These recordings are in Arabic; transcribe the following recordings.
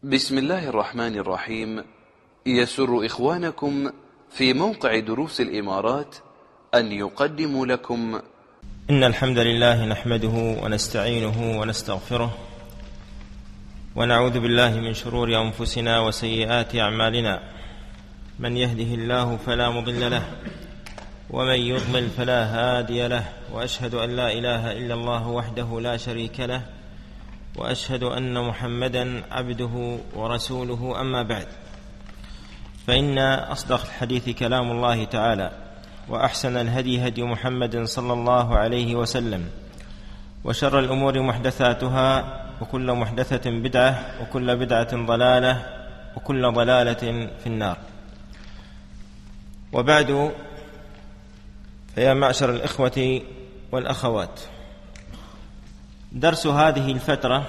بسم الله الرحمن الرحيم. يسر إخوانكم في موقع دروس الإمارات أن يقدموا لكم إن الحمد لله نحمده ونستعينه ونستغفره ونعوذ بالله من شرور أنفسنا وسيئات أعمالنا. من يهده الله فلا مضل له ومن يضلل فلا هادي له، وأشهد أن لا إله إلا الله وحده لا شريك له، وأشهد أن محمدا عبده ورسوله. أما بعد، فإن أصدق الحديث كلام الله تعالى، وأحسن الهدي هدي محمد صلى الله عليه وسلم، وشر الأمور محدثاتها، وكل محدثة بدعة، وكل بدعة ضلالة، وكل ضلالة في النار. وبعد، فيا معشر الإخوة والأخوات، درس هذه الفترة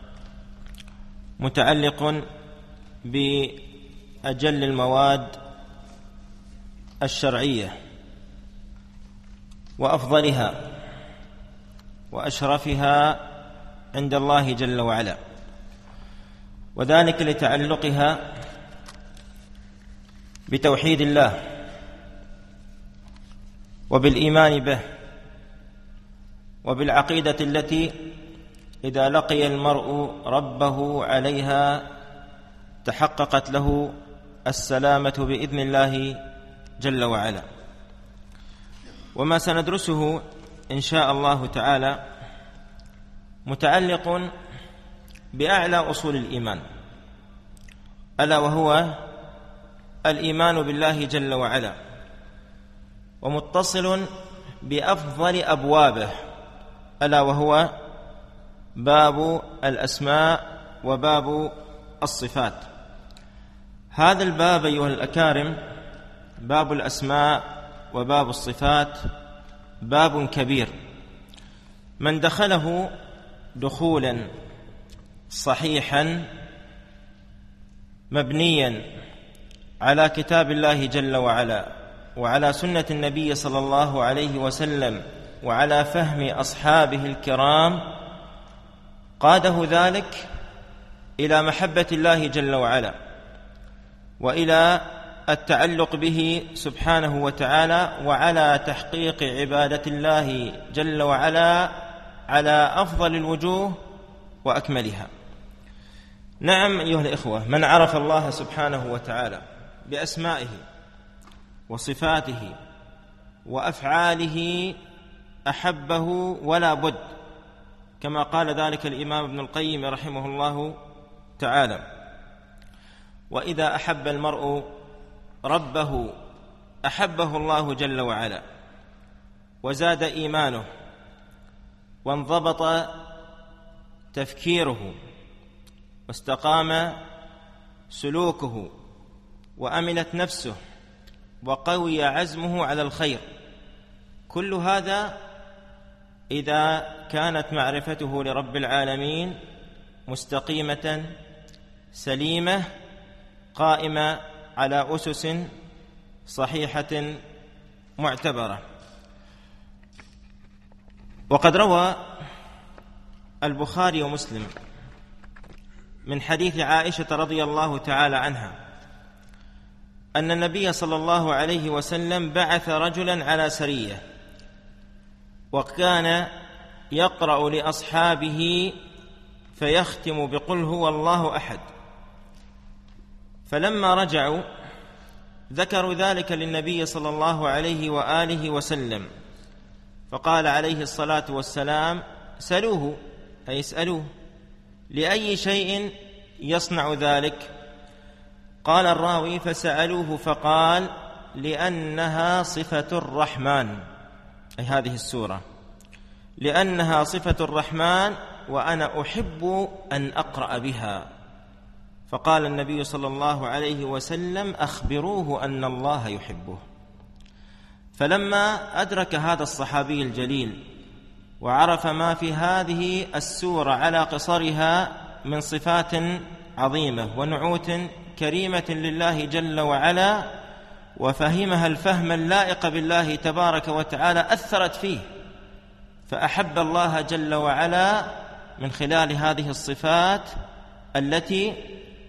متعلق بأجل المواد الشرعية وأفضلها وأشرفها عند الله جل وعلا، وذلك لتعلقها بتوحيد الله وبالإيمان به، وبالعقيدة التي إذا لقي المرء ربه عليها تحققت له السلامة بإذن الله جل وعلا. وما سندرسه إن شاء الله تعالى متعلق بأعلى أصول الإيمان، ألا وهو الإيمان بالله جل وعلا، ومتصل بأفضل أبوابه، ألا وهو باب الأسماء وباب الصفات. هذا الباب أيها الأكارم، باب الأسماء وباب الصفات، باب كبير، من دخله دخولا صحيحا مبنيا على كتاب الله جل وعلا، وعلى سنة النبي صلى الله عليه وسلم، وعلى فهم أصحابه الكرام، قاده ذلك إلى محبة الله جل وعلا، وإلى التعلق به سبحانه وتعالى، وعلى تحقيق عبادة الله جل وعلا على أفضل الوجوه وأكملها. نعم أيها الإخوة، من عرف الله سبحانه وتعالى بأسمائه وصفاته وأفعاله أحبه ولا بد، كما قال ذلك الإمام ابن القيم رحمه الله تعالى: وإذا أحب المرء ربه أحبه الله جل وعلا، وزاد إيمانه، وانضبط تفكيره، واستقام سلوكه، وأمنت نفسه، وقوي عزمه على الخير. كل هذا إذا كانت معرفته لرب العالمين مستقيمة سليمة قائمة على أسس صحيحة معتبرة. وقد روى البخاري ومسلم من حديث عائشة رضي الله تعالى عنها أن النبي صلى الله عليه وسلم بعث رجلا على سرية، وكان يقرأ لأصحابه فيختم بقل هو الله أحد. فلما رجعوا ذكروا ذلك للنبي صلى الله عليه وآله وسلم، فقال عليه الصلاة والسلام: سألوه، أي اسألوه، لأي شيء يصنع ذلك؟ قال الراوي: فسألوه فقال: لأنها صفة الرحمن، أي هذه السورة، لأنها صفة الرحمن وأنا أحب أن أقرأ بها. فقال النبي صلى الله عليه وسلم: أخبروه أن الله يحبه. فلما أدرك هذا الصحابي الجليل وعرف ما في هذه السورة على قصرها من صفات عظيمة ونعوت كريمة لله جل وعلا، وفهمها الفهم اللائق بالله تبارك وتعالى، أثرت فيه، فأحب الله جل وعلا من خلال هذه الصفات التي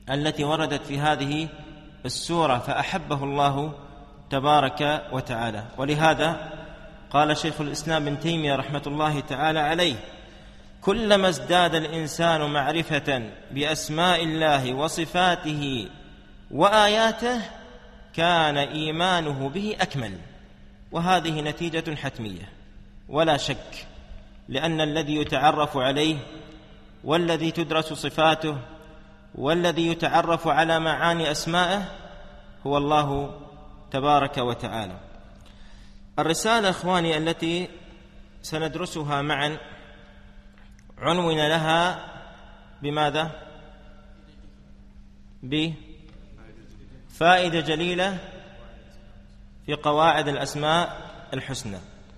التي وردت في هذه السورة فأحبه الله تبارك وتعالى. ولهذا قال شيخ الإسلام ابن تيمية رحمة الله تعالى عليه: كلما ازداد الإنسان معرفة بأسماء الله وصفاته وآياته كان إيمانه به أكمل. وهذه نتيجة حتمية ولا شك، لأن الذي يتعرف عليه والذي تدرس صفاته والذي يتعرف على معاني أسمائه هو الله تبارك وتعالى. الرسالة إخواني التي سندرسها معا عنون لها بماذا؟ بفائدة جليلة في قواعد الأسماء الحسنى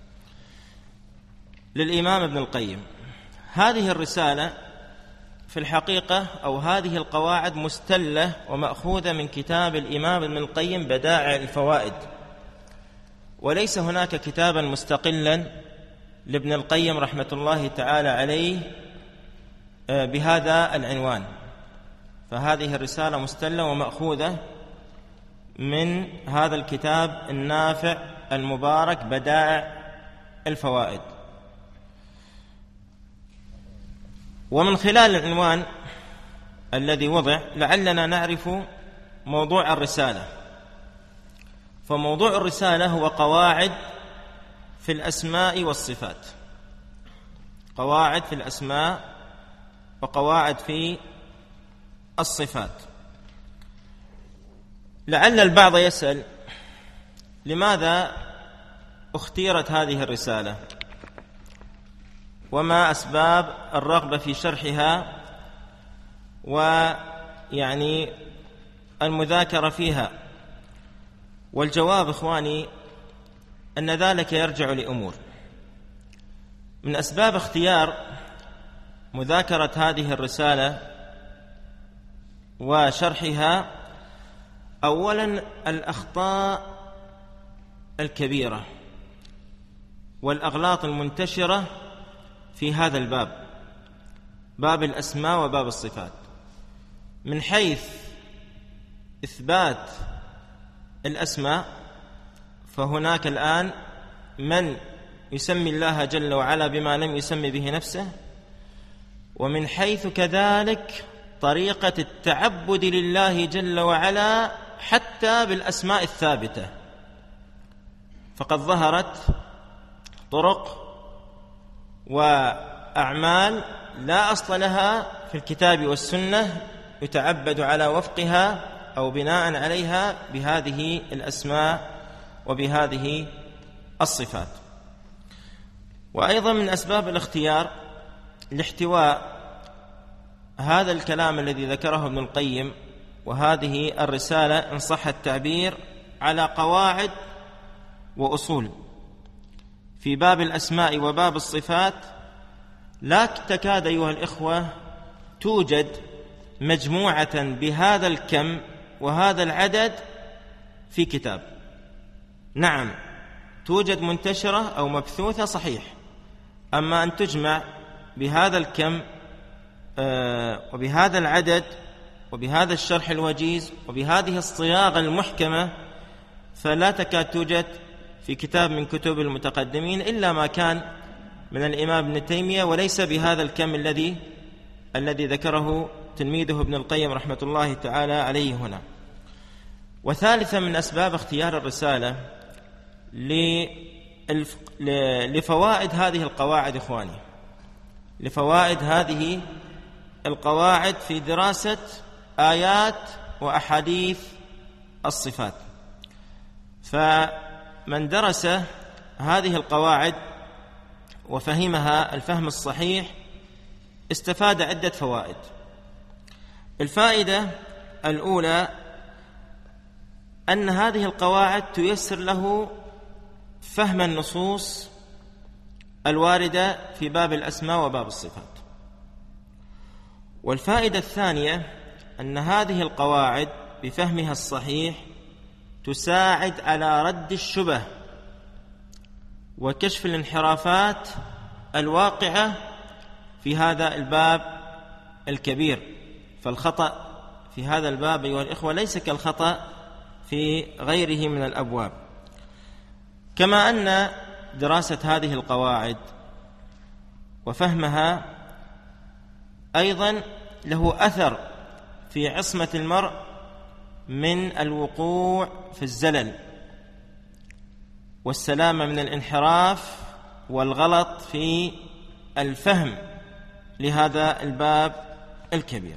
للإمام ابن القيم. هذه الرسالة في الحقيقة أو هذه القواعد مستلة ومأخوذة من كتاب الإمام ابن القيم بدائع الفوائد، وليس هناك كتابا مستقلا لابن القيم رحمة الله تعالى عليه بهذا العنوان. فهذه الرسالة مستلة ومأخوذة من هذا الكتاب النافع المبارك بدائع الفوائد. ومن خلال العنوان الذي وضع لعلنا نعرف موضوع الرسالة. فموضوع الرسالة هو قواعد في الأسماء والصفات، قواعد في الأسماء وقواعد في الصفات. لعل البعض يسأل: لماذا اختيرت هذه الرسالة؟ وما أسباب الرغبة في شرحها ويعني المذاكرة فيها؟ والجواب إخواني أن ذلك يرجع لأمور. من أسباب اختيار مذاكرة هذه الرسالة وشرحها أولا الأخطاء الكبيرة والأغلاط المنتشرة في هذا الباب، باب الأسماء وباب الصفات، من حيث إثبات الأسماء. فهناك الآن من يسمي الله جل وعلا بما لم يسمي به نفسه، ومن حيث كذلك طريقة التعبد لله جل وعلا حتى بالأسماء الثابتة. فقد ظهرت طرق وأعمال لا أصل لها في الكتاب والسنة يتعبد على وفقها أو بناء عليها بهذه الأسماء وبهذه الصفات. وأيضا من أسباب الاختيار لاحتواء هذا الكلام الذي ذكره ابن القيم وهذه الرسالة إن صح التعبير على قواعد وأصول في باب الأسماء وباب الصفات لا تكاد أيها الإخوة توجد مجموعة بهذا الكم وهذا العدد في كتاب. نعم توجد منتشرة أو مبثوثة صحيح، أما أن تجمع بهذا الكم وبهذا العدد وبهذا الشرح الوجيز وبهذه الصياغة المحكمة فلا تكاد توجد في كتاب من كتب المتقدمين إلا ما كان من الإمام ابن تيمية، وليس بهذا الكم الذي ذكره تلميذه ابن القيم رحمة الله تعالى عليه هنا. وثالثا من أسباب اختيار الرسالة لفوائد هذه القواعد إخواني، لفوائد هذه القواعد في دراسة آيات وأحاديث الصفات. فمن درس هذه القواعد وفهمها الفهم الصحيح استفاد عدة فوائد. الفائدة الأولى أن هذه القواعد تيسر له فهم النصوص الواردة في باب الأسماء وباب الصفات. والفائدة الثانية أن هذه القواعد بفهمها الصحيح تساعد على رد الشبه وكشف الانحرافات الواقعة في هذا الباب الكبير. فالخطأ في هذا الباب أيها الإخوة ليس كالخطأ في غيره من الأبواب، كما أن دراسة هذه القواعد وفهمها أيضا له أثر في عصمة المرء من الوقوع في الزلل والسلامة من الانحراف والغلط في الفهم لهذا الباب الكبير.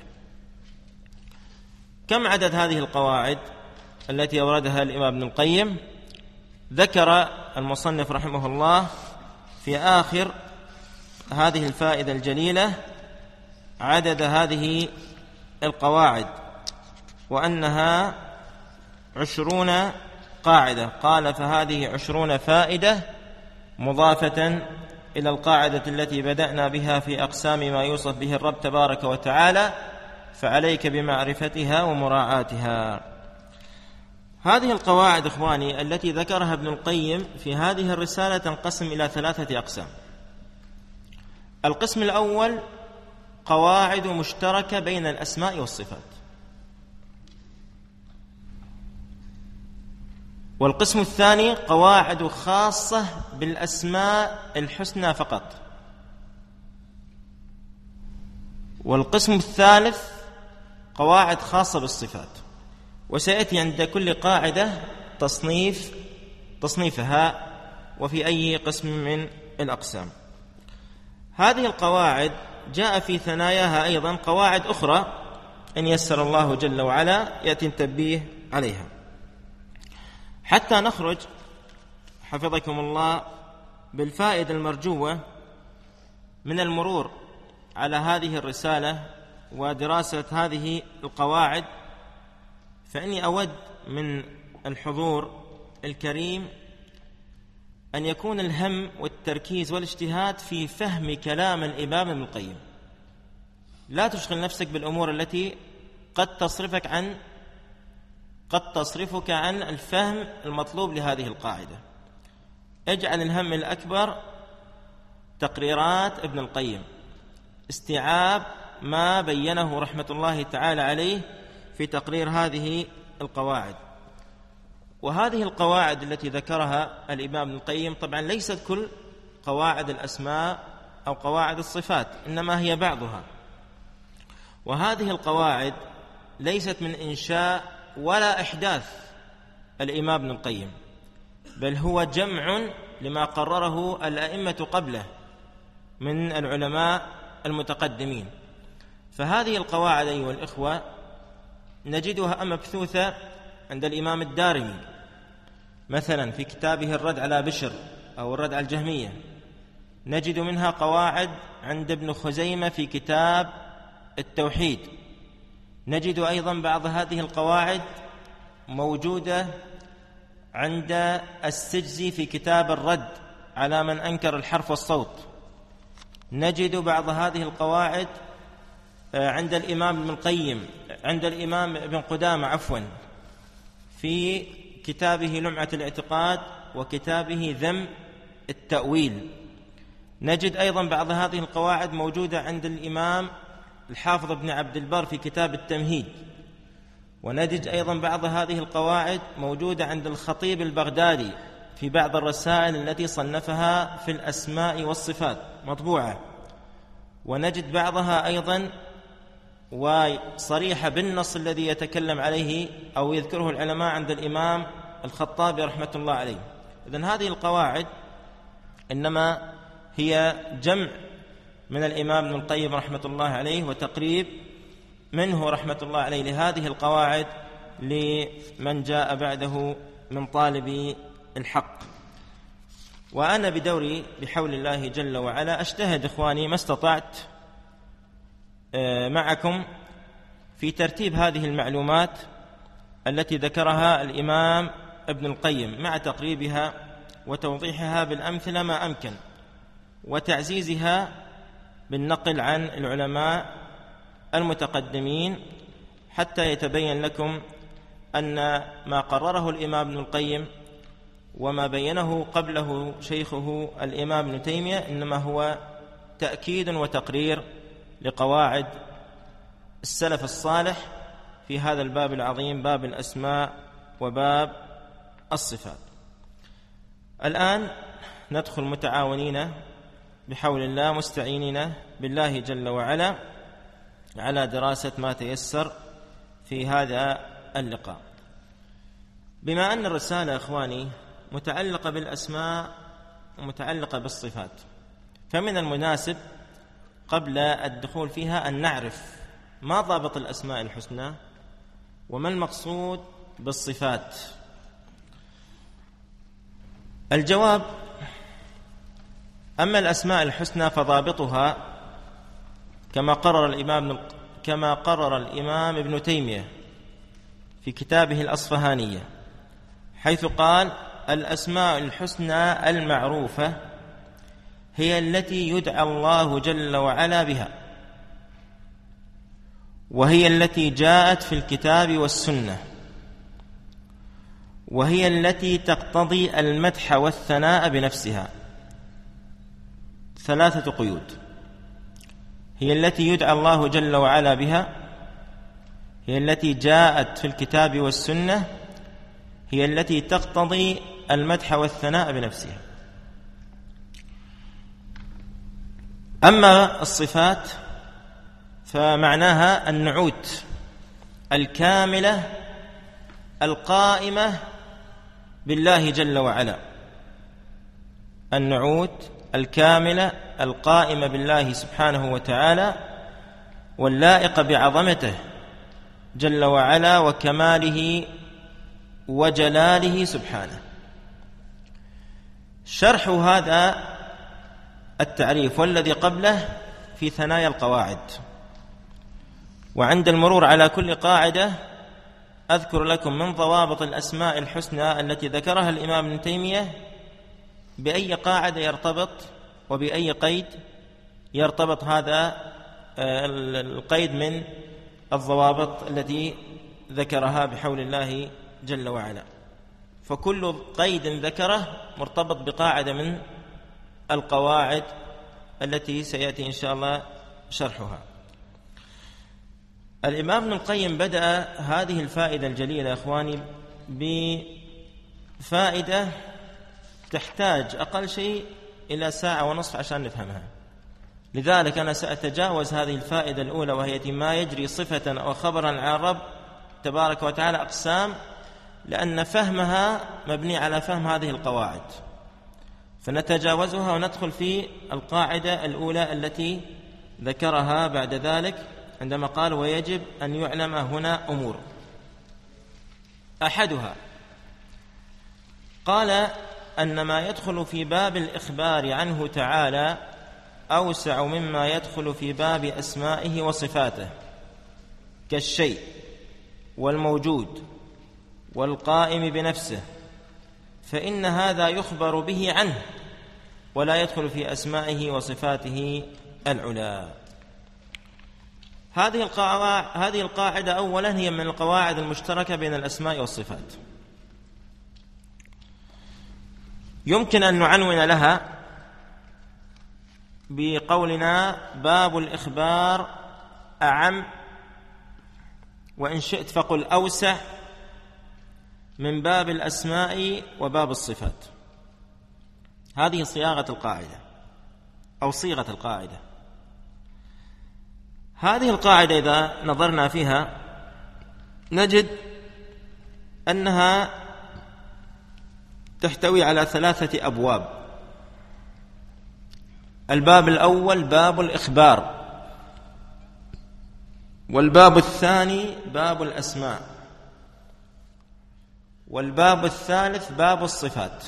كم عدد هذه القواعد التي أوردها الإمام ابن القيم؟ ذكر المصنف رحمه الله في آخر هذه الفائدة الجليلة عدد هذه القواعد، وأنها 20 قاعدة. قال: فهذه 20 فائدة مضافة إلى القاعدة التي بدأنا بها في أقسام ما يوصف به الرب تبارك وتعالى، فعليك بمعرفتها ومراعاتها. هذه القواعد إخواني التي ذكرها ابن القيم في هذه الرسالة تنقسم إلى 3 أقسام. القسم الأول قواعد مشتركة بين الأسماء والصفات، والقسم الثاني قواعد خاصة بالأسماء الحسنى فقط، والقسم الثالث قواعد خاصة بالصفات. وسيأتي عند كل قاعدة تصنيفها وفي أي قسم من الأقسام. هذه القواعد جاء في ثناياها أيضا قواعد أخرى إن يسر الله جل وعلا يأتي التنبيه عليها، حتى نخرج حفظكم الله بالفائدة المرجوة من المرور على هذه الرسالة ودراسة هذه القواعد. فإني أود من الحضور الكريم أن يكون الهم والتركيز والاجتهاد في فهم كلام الإمام ابن القيم. لا تشغل نفسك بالأمور التي قد تصرفك عن الفهم المطلوب لهذه القاعدة. اجعل الهم الأكبر تقريرات ابن القيم، استيعاب ما بينه رحمة الله تعالى عليه في تقرير هذه القواعد. وهذه القواعد التي ذكرها الإمام ابن القيم طبعا ليست كل قواعد الأسماء أو قواعد الصفات، إنما هي بعضها. وهذه القواعد ليست من إنشاء ولا إحداث الإمام ابن القيم، بل هو جمع لما قرره الأئمة قبله من العلماء المتقدمين. فهذه القواعد أيها الإخوة نجدها مبثوثة عند الإمام الدارمي مثلا في كتابه الرد على بشر أو الرد على الجهمية. نجد منها قواعد عند ابن خزيمة في كتاب التوحيد. نجد أيضا بعض هذه القواعد موجودة عند السجزي في كتاب الرد على من أنكر الحرف والصوت. نجد بعض هذه القواعد عند الإمام ابن القيم، عند الإمام ابن قدامة في كتابه لمعة الاعتقاد وكتابه ذم التأويل. نجد أيضا بعض هذه القواعد موجودة عند الإمام الحافظ ابن عبد البر في كتاب التمهيد. ونجد أيضا بعض هذه القواعد موجودة عند الخطيب البغدادي في بعض الرسائل التي صنفها في الأسماء والصفات مطبوعة. ونجد بعضها أيضا وصريحة بالنص الذي يتكلم عليه أو يذكره العلماء عند الإمام الخطابي رحمة الله عليه. إذن هذه القواعد إنما هي جمع من الإمام ابن القيم رحمة الله عليه وتقريب منه رحمة الله عليه لهذه القواعد لمن جاء بعده من طالب الحق. وأنا بدوري بحول الله جل وعلا أجتهد إخواني ما استطعت معكم في ترتيب هذه المعلومات التي ذكرها الإمام ابن القيم مع تقريبها وتوضيحها بالأمثلة ما أمكن وتعزيزها بالنقل عن العلماء المتقدمين، حتى يتبين لكم أن ما قرره الإمام ابن القيم وما بينه قبله شيخه الإمام ابن تيمية إنما هو تأكيد وتقرير لقواعد السلف الصالح في هذا الباب العظيم، باب الأسماء وباب الصفات. الآن ندخل متعاونين بحول الله، مستعينين بالله جل وعلا على دراسة ما تيسر في هذا اللقاء. بما أن الرسالة إخواني متعلقة بالأسماء ومتعلقة بالصفات، فمن المناسب قبل الدخول فيها أن نعرف ما ضابط الأسماء الحسنى وما المقصود بالصفات. الجواب: أما الأسماء الحسنى فضابطها كما قرر الإمام ابن تيمية في كتابه الأصفهانية، حيث قال: الأسماء الحسنى المعروفة هي التي يدعى الله جل وعلا بها، وهي التي جاءت في الكتاب والسنة، وهي التي تقتضي المدح والثناء بنفسها. 3 قيود: هي التي يدعى الله جل وعلا بها، هي التي جاءت في الكتاب والسنة، هي التي تقتضي المدح والثناء بنفسها. أما الصفات فمعناها النعوت الكاملة القائمة بالله جل وعلا، النعوت الكاملة القائمة بالله سبحانه وتعالى واللائقة بعظمته جل وعلا وكماله وجلاله سبحانه. شرح هذا التعريف والذي قبله في ثنايا القواعد، وعند المرور على كل قاعدة أذكر لكم من ضوابط الأسماء الحسنى التي ذكرها الإمام ابن تيمية بأي قاعدة يرتبط وبأي قيد يرتبط هذا القيد من الضوابط التي ذكرها بحول الله جل وعلا. فكل قيد ذكره مرتبط بقاعدة من القواعد التي سيأتي إن شاء الله شرحها. الإمام ابن القيم بدأ هذه الفائدة الجليلة أخواني بفائدة تحتاج أقل شيء إلى 1.5 ساعة عشان نفهمها، لذلك أنا سأتجاوز هذه الفائدة الأولى، وهي ما يجري صفة أو خبرا عن الرب تبارك وتعالى أقسام، لأن فهمها مبني على فهم هذه القواعد، فنتجاوزها وندخل في القاعدة الأولى التي ذكرها بعد ذلك عندما قال: ويجب أن يعلم هنا أمور. أحدها قال أن ما يدخل في باب الإخبار عنه تعالى أوسع مما يدخل في باب أسمائه وصفاته، كالشيء والموجود والقائم بنفسه، فإن هذا يخبر به عنه ولا يدخل في أسمائه وصفاته العلى. هذه القاعدة أولا هي من القواعد المشتركة بين الأسماء والصفات، يمكن أن نعنون لها بقولنا باب الإخبار أعم، وإن شئت فقل أوسع من باب الأسماء وباب الصفات. هذه صياغة القاعدة أو صيغة القاعدة. هذه القاعدة إذا نظرنا فيها نجد أنها تحتوي على 3 أبواب. الباب الأول باب الإخبار، والباب الثاني باب الأسماء، والباب الثالث باب الصفات.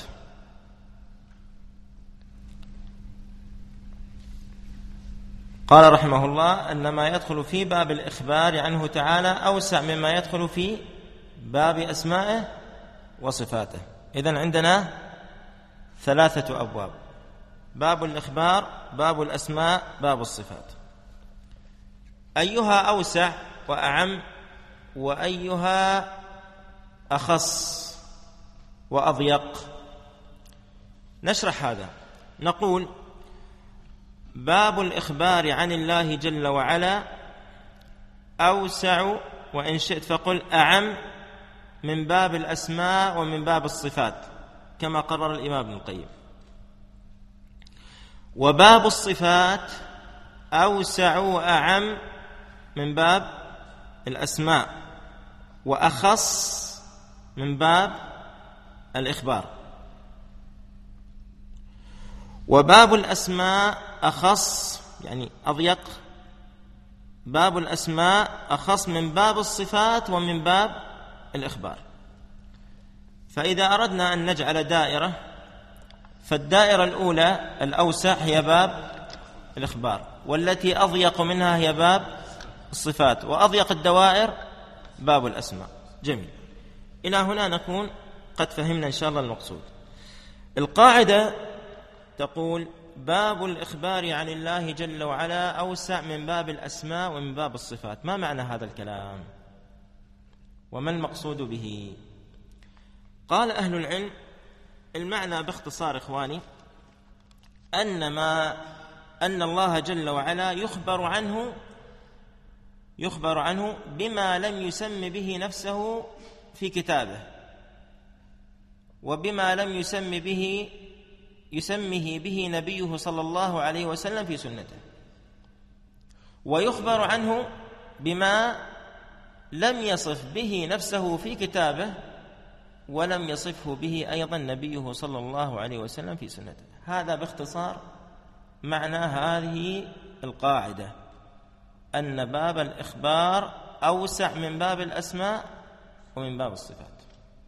قال رحمه الله أن ما يدخل في باب الإخبار عنه تعالى أوسع مما يدخل في باب أسمائه وصفاته. إذن عندنا 3 أبواب: باب الإخبار، باب الأسماء، باب الصفات. أيها أوسع وأعم، وأيها أخص وأضيق؟ نشرح هذا. نقول: باب الإخبار عن الله جل وعلا أوسع وإن شئت فقل أعم من باب الأسماء ومن باب الصفات كما قرر الإمام ابن القيم. وباب الصفات أوسع وأعم من باب الأسماء وأخص من باب الإخبار. وباب الأسماء أخص، يعني أضيق، باب الأسماء أخص من باب الصفات ومن باب الإخبار. فإذا أردنا أن نجعل دائرة، فالدائرة الأولى الأوسع هي باب الإخبار، والتي أضيق منها هي باب الصفات، وأضيق الدوائر باب الأسماء. جميل، إلى هنا نكون قد فهمنا إن شاء الله المقصود. القاعدة تقول: باب الإخبار عن الله جل وعلا أوسع من باب الأسماء ومن باب الصفات. ما معنى هذا الكلام؟ وما المقصود به؟ قال أهل العلم: المعنى باختصار إخواني أن الله جل وعلا يخبر عنه بما لم يسم به نفسه في كتابه، وبما لم يسمه به نبيه صلى الله عليه وسلم في سنته، ويخبر عنه بما لم يصف به نفسه في كتابه ولم يصفه به أيضا نبيه صلى الله عليه وسلم في سنته. هذا باختصار معنى هذه القاعدة، أن باب الإخبار أوسع من باب الأسماء ومن باب الصفات.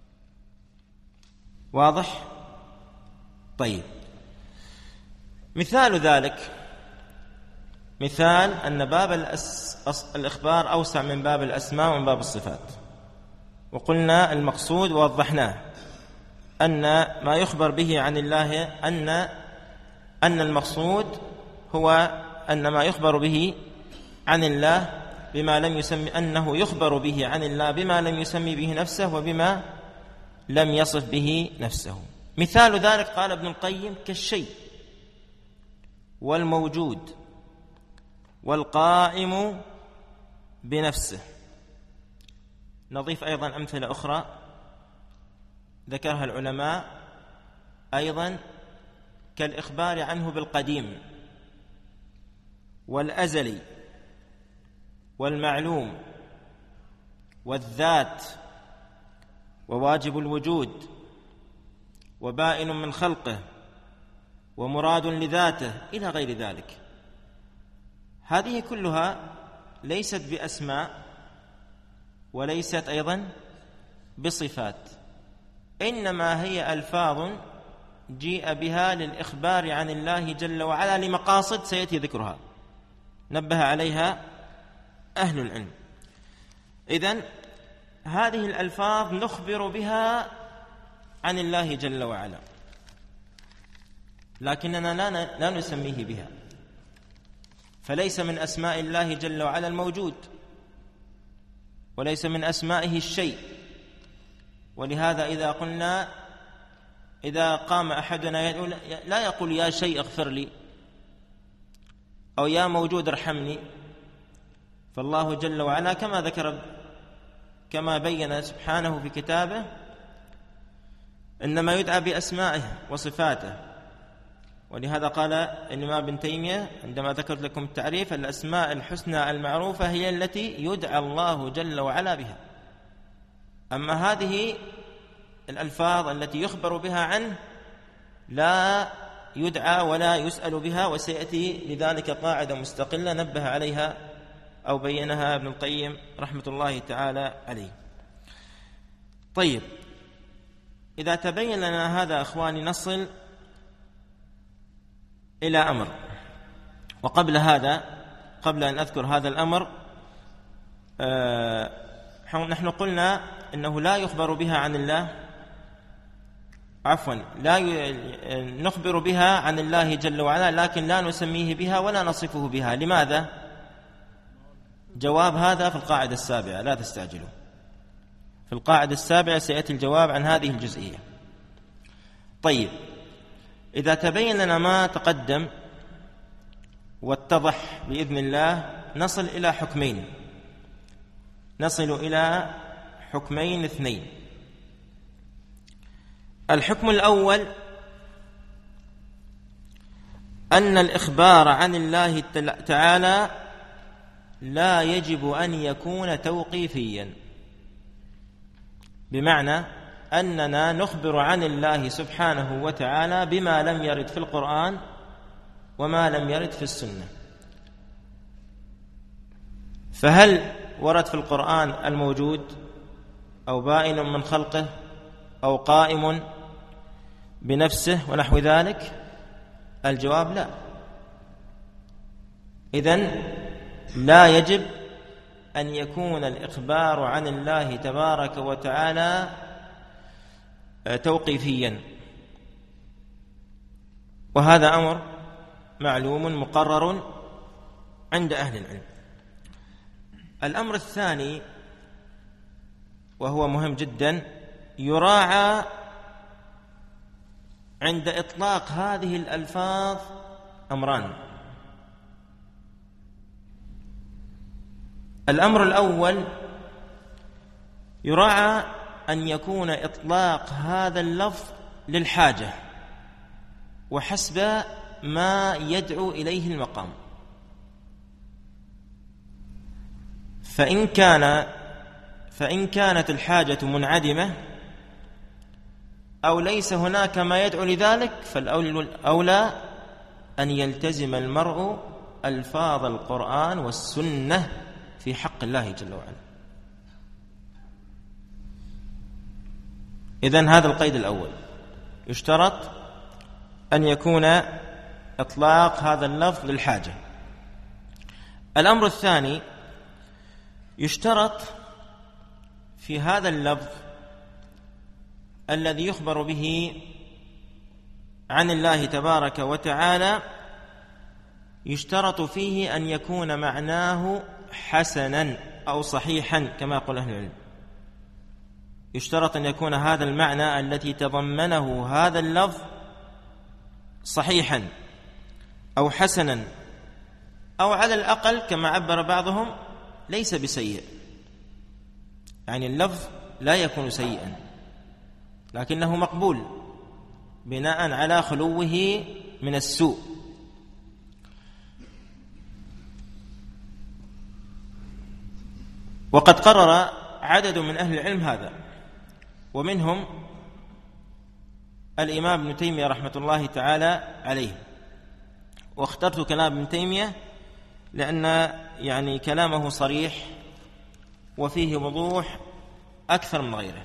واضح؟ طيب، مثال ذلك، مثال أن باب الإخبار أوسع من باب الأسماء ومن باب الصفات. وقلنا المقصود ووضحناه أن ما يخبر به عن الله أن المقصود هو أن ما يخبر به عن الله بما لم يسمي، أنه يخبر به عن الله بما لم يسمي به نفسه وبما لم يصف به نفسه. مثال ذلك قال ابن القيم: كالشيء والموجود والقائم بنفسه. نضيف أيضا أمثلة أخرى ذكرها العلماء أيضا، كالإخبار عنه بالقديم والأزلي والمعلوم والذات وواجب الوجود وبائن من خلقه ومراد لذاته إلى غير ذلك. هذه كلها ليست بأسماء وليست أيضا بصفات، إنما هي ألفاظ جيء بها للإخبار عن الله جل وعلا لمقاصد سيأتي ذكرها، نبه عليها أهل العلم. إذن هذه الألفاظ نخبر بها عن الله جل وعلا، لكننا لا نسميه بها، فليس من أسماء الله جل وعلا الموجود، وليس من أسمائه الشيء. ولهذا إذا قام أحدنا لا يقول يا شيء اغفر لي أو يا موجود ارحمني، فالله جل وعلا كما بين سبحانه في كتابه إنما يدعى بأسمائه وصفاته. ولهذا قال الإمام ابن تيمية عندما ذكرت لكم التعريف: الأسماء الحسنى المعروفة هي التي يدعى الله جل وعلا بها. أما هذه الألفاظ التي يخبر بها عنه لا يدعى ولا يسأل بها، وسيأتي لذلك قاعدة مستقلة نبه عليها أو بينها ابن القيم رحمة الله تعالى عليه. طيب، إذا تبين لنا هذا أخواني نصل إلى أمر. وقبل هذا، قبل أن أذكر هذا الأمر، نحن قلنا إنه لا يخبر بها عن الله، لا نخبر بها عن الله جل وعلا، لكن لا نسميه بها ولا نصفه بها. لماذا؟ جواب هذا في القاعدة السابعة، لا تستعجلوا، في القاعدة السابعة سيأتي الجواب عن هذه الجزئية. طيب، إذا تبين لنا ما تقدم واتضح بإذن الله، نصل إلى حكمين. نصل إلى حكمين اثنين. الحكم الأول أن الإخبار عن الله تعالى لا يجب أن يكون توقيفيا، بمعنى أننا نخبر عن الله سبحانه وتعالى بما لم يرد في القرآن وما لم يرد في السنة. فهل ورد في القرآن الموجود أو بائن من خلقه أو قائم بنفسه ونحو ذلك؟ الجواب لا. إذن لا يجب أن يكون الإخبار عن الله تبارك وتعالى توقيفيا، وهذا أمر معلوم مقرر عند أهل العلم. الأمر الثاني وهو مهم جدا، يراعى عند إطلاق هذه الألفاظ أمران. الأمر الأول، يراعى أن يكون إطلاق هذا اللفظ للحاجة وحسب ما يدعو إليه المقام. فإن كانت الحاجة منعدمة أو ليس هناك ما يدعو لذلك، فالأولى أن يلتزم المرء ألفاظ القرآن والسنة في حق الله جل وعلا. إذن هذا القيد الأول، يشترط أن يكون إطلاق هذا اللفظ للحاجة. الأمر الثاني، يشترط في هذا اللفظ الذي يخبر به عن الله تبارك وتعالى، يشترط فيه أن يكون معناه حسنا أو صحيحا كما يقول أهل العلم. يشترط أن يكون هذا المعنى الذي تضمنه هذا اللفظ صحيحا أو حسنا، أو على الأقل كما عبر بعضهم ليس بسيء، يعني اللفظ لا يكون سيئا لكنه مقبول بناء على خلوه من السوء. وقد قرر عدد من أهل العلم هذا، ومنهم الإمام ابن تيمية رحمة الله تعالى عليه. واخترت كلام ابن تيمية لأن يعني كلامه صريح وفيه وضوح أكثر من غيره.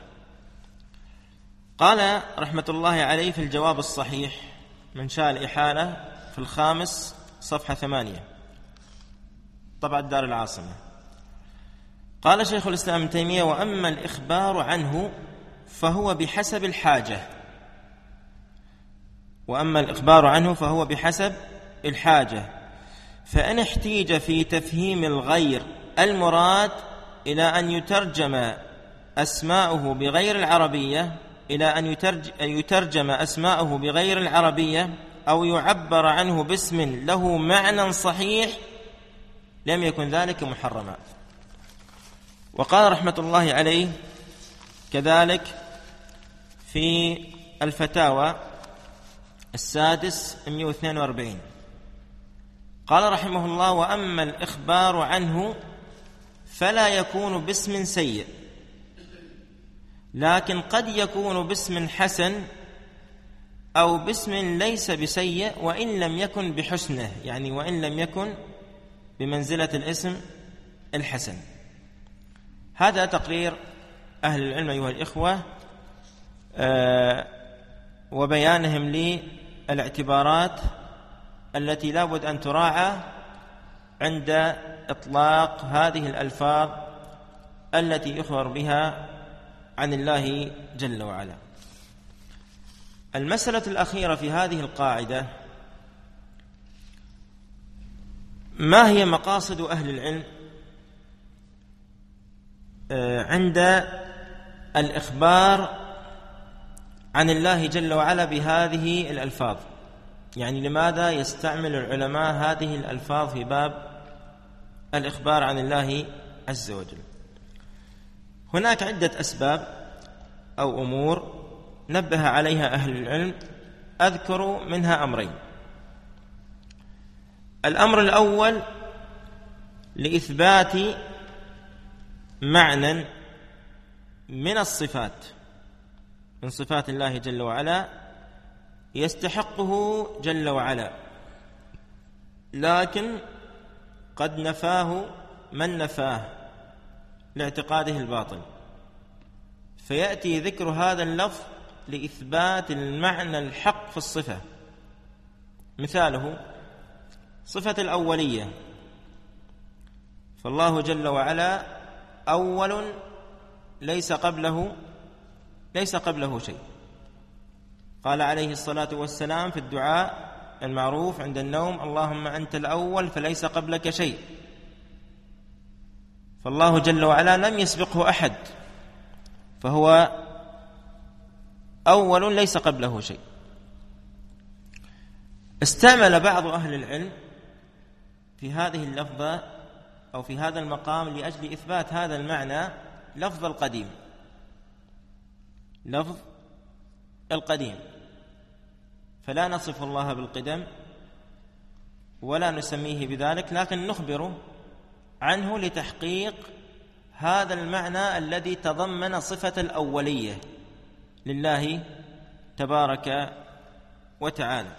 قال رحمة الله عليه في الجواب الصحيح، من شاء الإحالة في 5 صفحة 8 طبعة دار العاصمة، قال شيخ الإسلام ابن تيمية: وأما الإخبار عنه فهو بحسب الحاجة. وأما الإخبار عنه فهو بحسب الحاجة، فإن احتيج في تفهيم الغير المراد إلى أن يترجم أسماؤه بغير العربية، بغير العربية، أو يعبر عنه باسم له معنى صحيح، لم يكن ذلك محرما. وقال رحمة الله عليه كذلك في الفتاوى 142 قال رحمه الله: وأما الإخبار عنه فلا يكون باسم سيء، لكن قد يكون باسم حسن أو باسم ليس بسيء وإن لم يكن بحسنه، يعني وإن لم يكن بمنزلة الاسم الحسن. هذا تقرير أهل العلم أيها الإخوة، وبيانهم للاعتبارات التي لا بد أن تراعى عند إطلاق هذه الألفاظ التي يخبر بها عن الله جل وعلا. المسألة الأخيرة في هذه القاعدة: ما هي مقاصد أهل العلم عند الإخبار عن الله جل وعلا بهذه الألفاظ؟ يعني لماذا يستعمل العلماء هذه الألفاظ في باب الإخبار عن الله عز وجل؟ هناك عدة أسباب أو أمور نبه عليها أهل العلم، أذكر منها أمرين. الأمر الأول لإثبات معنى من الصفات، من صفات الله جل وعلا يستحقه جل وعلا، لكن قد نفاه من نفاه لاعتقاده الباطل، فيأتي ذكر هذا اللفظ لإثبات المعنى الحق في الصفة. مثاله صفة الأولية، فالله جل وعلا أول ليس قبله شيء. قال عليه الصلاة والسلام في الدعاء المعروف عند النوم: اللهم أنت الأول فليس قبلك شيء. فالله جل وعلا لم يسبقه أحد، فهو أول ليس قبله شيء. استعمل بعض أهل العلم في هذه اللفظة أو في هذا المقام لأجل إثبات هذا المعنى لفظ القديم، لفظ القديم، فلا نصف الله بالقدم ولا نسميه بذلك، لكن نخبر عنه لتحقيق هذا المعنى الذي تضمن صفة الأولية لله تبارك وتعالى.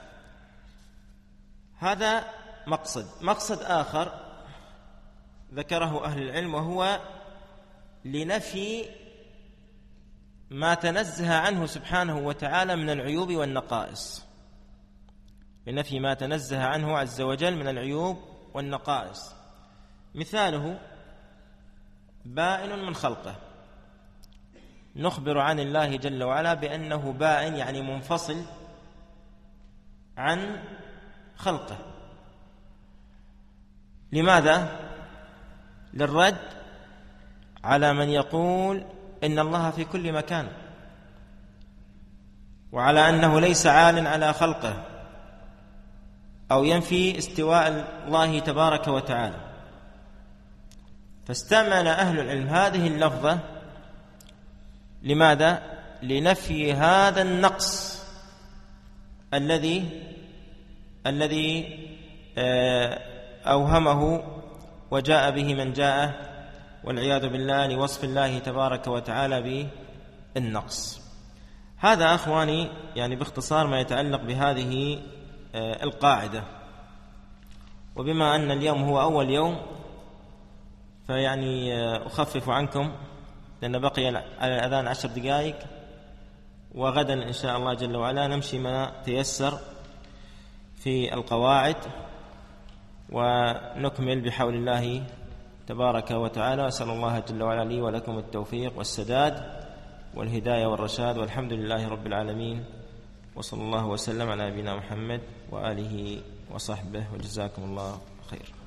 هذا مقصد آخر ذكره أهل العلم، وهو لنفي ما تنزه عنه سبحانه وتعالى من العيوب والنقائص، لنفي ما تنزه عنه عز وجل من العيوب والنقائص. مثاله بائن من خلقه، نخبر عن الله جل وعلا بأنه بائن، يعني منفصل عن خلقه. لماذا؟ للرد على من يقول إن الله في كل مكان، وعلى أنه ليس عال على خلقه، أو ينفي استواء الله تبارك وتعالى. فاستعمل أهل العلم هذه اللفظة لماذا؟ لنفي هذا النقص الذي أوهمه وجاء به من جاء والعياذ بالله لوصف الله تبارك وتعالى بالنقص. هذا أخواني يعني باختصار ما يتعلق بهذه القاعدة. وبما أن اليوم هو أول يوم فيعني أخفف عنكم، لأن بقي على الأذان 10 دقائق، وغدا إن شاء الله جل وعلا نمشي ما تيسر في القواعد ونكمل بحول الله تبارك وتعالى. أسأل الله جل وعلا لي ولكم التوفيق والسداد والهداية والرشاد، والحمد لله رب العالمين، وصلى الله وسلم على نبينا محمد وآله وصحبه، وجزاكم الله خير.